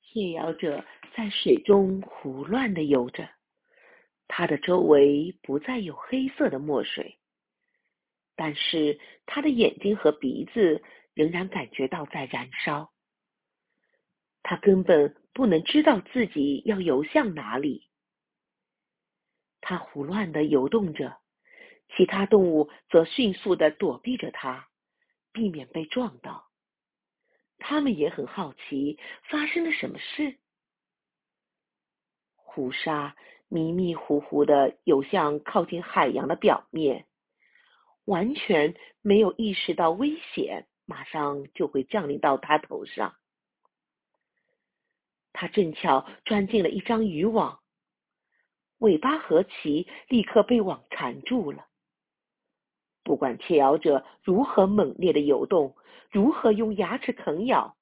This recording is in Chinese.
窃摇者在水中胡乱地游着，它的周围不再有黑色的墨水，但是它的眼睛和鼻子仍然感觉到在燃烧。它根本不能知道自己要游向哪里。它胡乱地游动着，其他动物则迅速地躲避着它，避免被撞到。它们也很好奇发生了什么事。胡沙迷迷糊糊地游向靠近海洋的表面，完全没有意识到危险马上就会降临到他头上。他正巧钻进了一张渔网，尾巴和鳍立刻被网缠住了。不管窃咬者如何猛烈的游动，如何用牙齿啃咬，